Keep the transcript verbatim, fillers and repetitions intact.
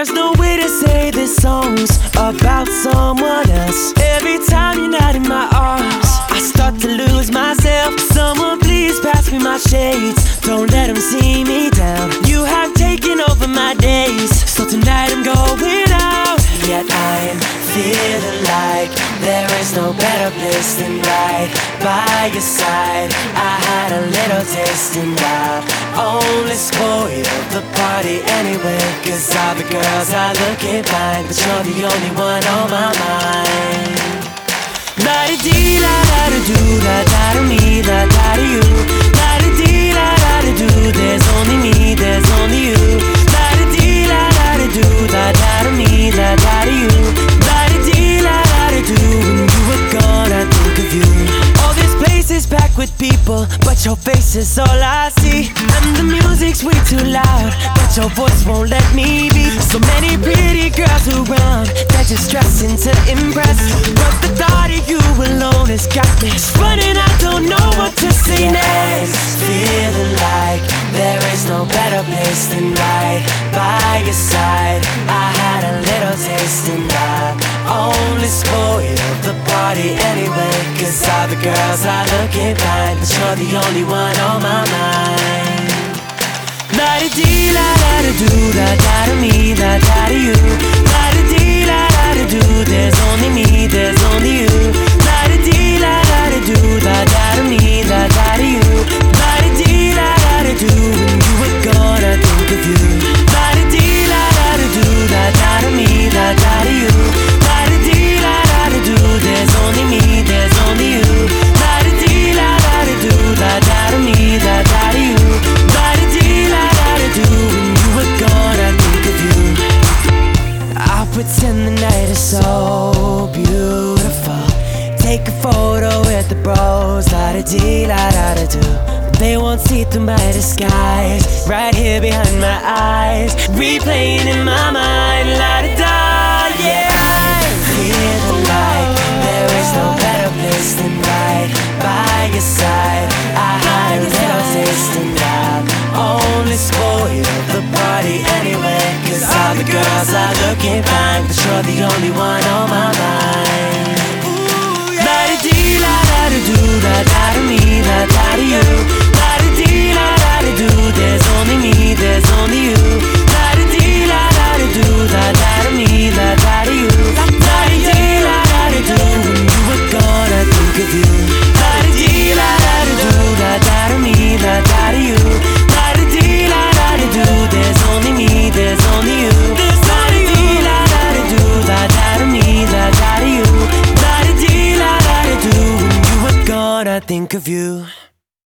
There's no way to say this song's about someone else. Every time you're not in my arms, I start to lose myself. Someone please pass me my shades, don't let them see me down. You have taken over my days, so tonight I'm going out. Yet I'm feeling like there is no better place than right by your side. I had a little taste and I only spoiled the party anyway, cause all the girls are looking fine, but you're the only one on my mind. La-di-dee-la-da-da-do-da-da-da-me, da-da-da-you. La-di-dee-la-da-da-do, there's only me, there's only you. La-di-dee-la-da-da-do, da-da-da-me, da-da-da-you. La-di-dee-la-da-da-do, when you were gone I think of you. All this place is packed with people, but your face is all I see. And the music's way too loud, but your voice won't let me be. So many pretty girls around, they're just dressing to impress, but the thought of you alone has got me running. I don't know what to say next. Feeling like there is no better place than right by your side. I had a little taste and I only spoiled the party anyway, cause all the girls are looking fine, but you're the only one on my mind. La-di-dee-la-da-da-do-da-da-da-me, da-da-da-you. La-di-dee-la-da-da-do, there's only me, there's only you. La-di-dee-la-da-da-do, da-da-da-me, da-da-da-you. La-di-dee-la-da-da-do, when you were gone I think of you. La-di-dee-la-da-da-do, da-da-da-me, da-da-da-you. La-di-dee-la-da-da-do, there's only me, there's only you. La-di-dee-la-da-da-do, da-da-da-me, da-da-da-you. La-di-dee-la-da-da-do, when you were gone I think of you. I'll pretend the night is so beautiful, take a photo with the bros, la-da-dee-la-da-da-do. They won't see through my disguise, right here behind my eyes, replaying in my mind, la-da-da, yeah. Feeling like there is no better place than right by your side. I had a little taste and I only spoiled the party anyway, cause all the girls are looking fine, but you're the only one on my mind. La-di-dee-la-da-da-do, da-da-da-me, da-da-da-you. La-di-dee-la-da-da-do, there's only me, there's only you. La-di-dee-la-da-da-do, da-da-da-me, da-da-da-you. La-di-dee-la-da-da-do, when you were gone I think of you. La-di-dee-la-da-da-do, da-da-da-me, da-da-da-you. La-di-dee-la-da-da-do, there's only me, there's only you. La-di-dee-la-da-da-do, da-da-da-me, da-da-da-you. La-di-dee-la-da-da-do, when you were gone I think of you.